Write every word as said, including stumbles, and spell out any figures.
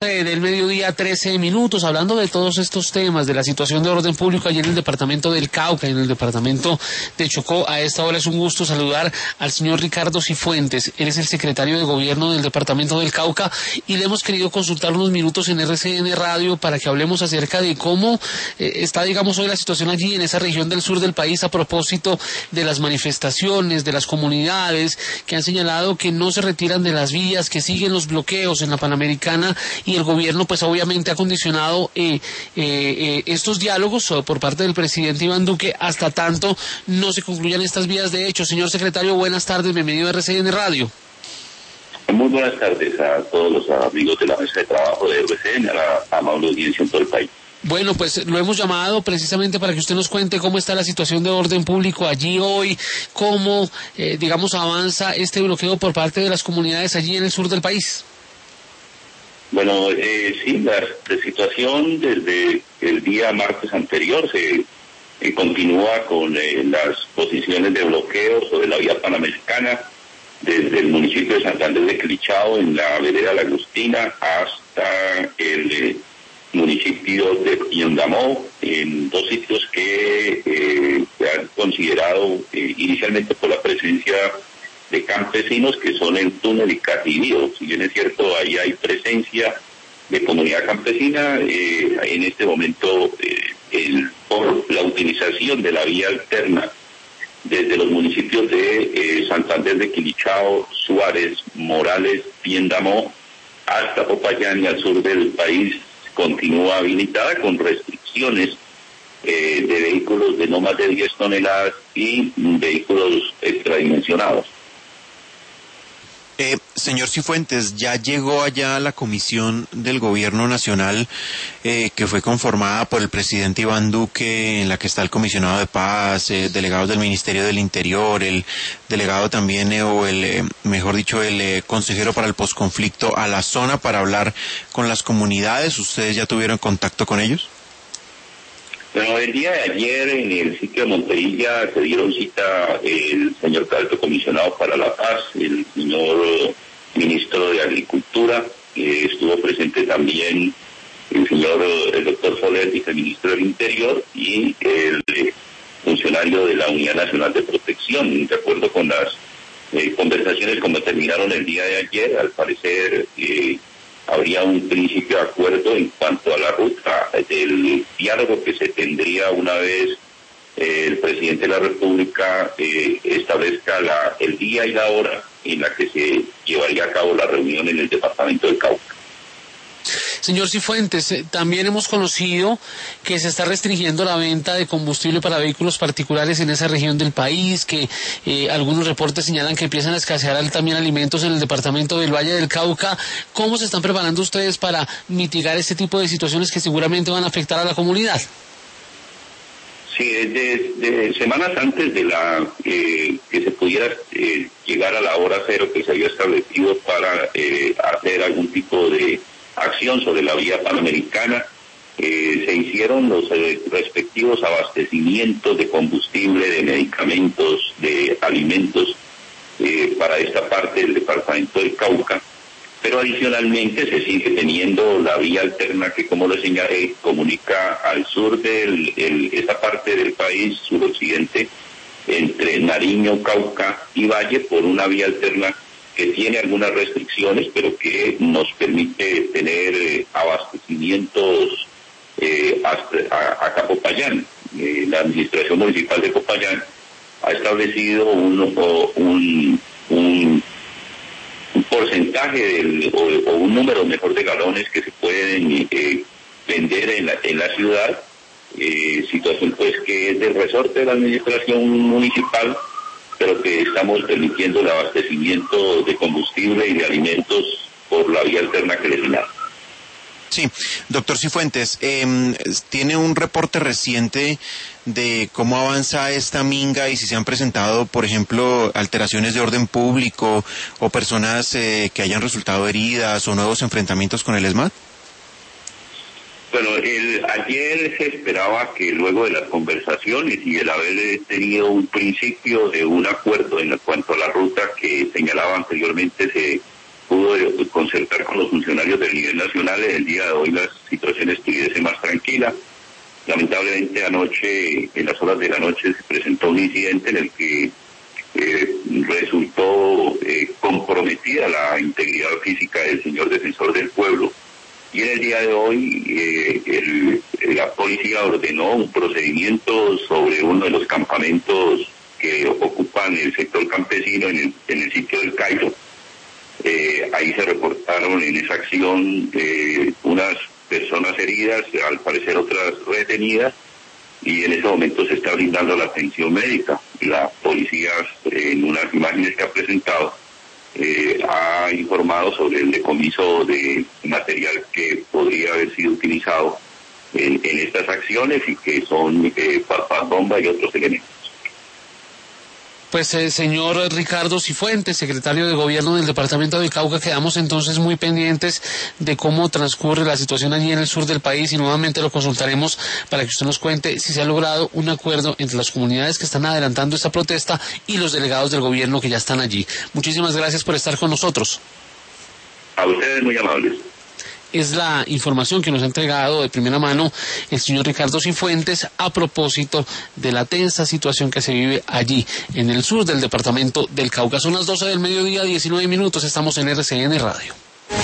Del mediodía, trece minutos, hablando de todos estos temas, de la situación de orden público allí en el departamento del Cauca, en el departamento de Chocó. A esta hora es un gusto saludar al señor Ricardo Cifuentes. Él es el secretario de gobierno del departamento del Cauca y le hemos querido consultar unos minutos en R C N Radio para que hablemos acerca de cómo eh, está, digamos, hoy la situación allí en esa región del sur del país a propósito de las manifestaciones, de las comunidades que han señalado que no se retiran de las vías, que siguen los bloqueos en la Panamericana, y el gobierno pues obviamente ha condicionado eh, eh, eh, estos diálogos por parte del presidente Iván Duque hasta tanto no se concluyan estas vías de hecho. Señor secretario, buenas tardes, bienvenido a R C N Radio. Muy buenas tardes a todos los amigos de la mesa de trabajo de R C N, a la amable audiencia en todo el país. Bueno, pues lo hemos llamado precisamente para que usted nos cuente cómo está la situación de orden público allí hoy, cómo, eh, digamos, avanza este bloqueo por parte de las comunidades allí en el sur del país. Bueno, eh, sí, la, la situación desde el día martes anterior se eh, continúa con eh, las posiciones de bloqueo sobre la vía panamericana, desde el municipio de Santander de Quilichao, en la vereda La Agustina, hasta el eh, municipio de Yondamó, en dos sitios que eh, se han considerado eh, inicialmente por la presencia de campesinos, que son el túnel y Cativio. Si bien es cierto, ahí hay presencia de comunidad campesina, eh, en este momento eh, el, por la utilización de la vía alterna desde los municipios de eh, Santander de Quilichao, Suárez, Morales, Piendamó, hasta Popayán y al sur del país, continúa habilitada con restricciones eh, de vehículos de no más de diez toneladas y vehículos extradimensionados. Eh, señor Cifuentes, ya llegó allá la comisión del gobierno nacional eh, que fue conformada por el presidente Iván Duque, en la que está el comisionado de paz, eh, delegados del Ministerio del Interior, el delegado también, eh, o el, eh, mejor dicho, el eh, consejero para el posconflicto a la zona para hablar con las comunidades. ¿Ustedes ya tuvieron contacto con ellos? Bueno, el día de ayer en el sitio de Monterilla se dieron cita el señor alto comisionado para la paz, el señor ministro de Agricultura, eh, estuvo presente también el señor, el doctor Soler, viceministro del Interior, y el eh, funcionario de la Unidad Nacional de Protección. De acuerdo con las eh, conversaciones como terminaron el día de ayer, al parecer eh, habría un principio de acuerdo en cuanto a la ruta del diálogo que se tendría una vez eh, el presidente de la República eh, establezca la, el día y la hora en la que se llevaría a cabo la reunión en el departamento del Cauca. Señor Cifuentes, también hemos conocido que se está restringiendo la venta de combustible para vehículos particulares en esa región del país, que eh, algunos reportes señalan que empiezan a escasear también alimentos en el departamento del Valle del Cauca. ¿Cómo se están preparando ustedes para mitigar este tipo de situaciones que seguramente van a afectar a la comunidad? Sí, desde semanas antes de la eh, que se pudiera eh, llegar a la hora cero que se había establecido para eh, hacer algún tipo de acción sobre la vía panamericana, eh, se hicieron los eh, respectivos abastecimientos de combustible, de medicamentos, de alimentos eh, para esta parte del departamento del Cauca, pero adicionalmente se sigue teniendo la vía alterna que, como le señalé, comunica al sur de esta parte del país, suroccidente, entre Nariño, Cauca y Valle, por una vía alterna que tiene algunas restricciones, pero que nos permite tener eh, abastecimientos eh, hasta, a, a Popayán. Eh, la administración municipal de Popayán ha establecido un, un, un, un porcentaje del, o, o un número mejor de galones que se pueden eh, vender en la, en la ciudad, eh, situación pues que es del resorte de la administración municipal, pero que estamos permitiendo el abastecimiento de combustible y de alimentos por la vía alterna que le señalo. Sí, doctor Cifuentes, eh, tiene un reporte reciente de cómo avanza esta minga y si se han presentado, por ejemplo, alteraciones de orden público o personas eh, que hayan resultado heridas o nuevos enfrentamientos con el ESMAD. Bueno, el, ayer se esperaba que luego de las conversaciones y el haber tenido un principio de un acuerdo en cuanto a la ruta que señalaba anteriormente se pudo concertar con los funcionarios del nivel nacional. En el día de hoy la situación estuviese más tranquila. Lamentablemente anoche, en las horas de la noche, se presentó un incidente en el que eh, resultó eh, comprometida la integridad física del señor defensor del pueblo. Y en el día de hoy eh, el, la policía ordenó un procedimiento sobre uno de los campamentos que ocupan el sector campesino en el, en el sitio del Cairo. Eh, ahí se reportaron en esa acción eh, unas personas heridas, al parecer otras retenidas, y en ese momento se está brindando la atención médica. La policía, en unas imágenes que ha presentado, eh, ha informado sobre el decomiso de material que podría haber sido utilizado en, en estas acciones y que son eh, papas bomba y otros elementos. Pues eh, señor Ricardo Cifuentes, secretario de Gobierno del Departamento del Cauca, quedamos entonces muy pendientes de cómo transcurre la situación allí en el sur del país y nuevamente lo consultaremos para que usted nos cuente si se ha logrado un acuerdo entre las comunidades que están adelantando esta protesta y los delegados del gobierno que ya están allí. Muchísimas gracias por estar con nosotros. A ustedes muy amables. Es la información que nos ha entregado de primera mano el señor Ricardo Cifuentes a propósito de la tensa situación que se vive allí, en el sur del departamento del Cauca. Son las doce del mediodía, diecinueve minutos, estamos en R C N Radio.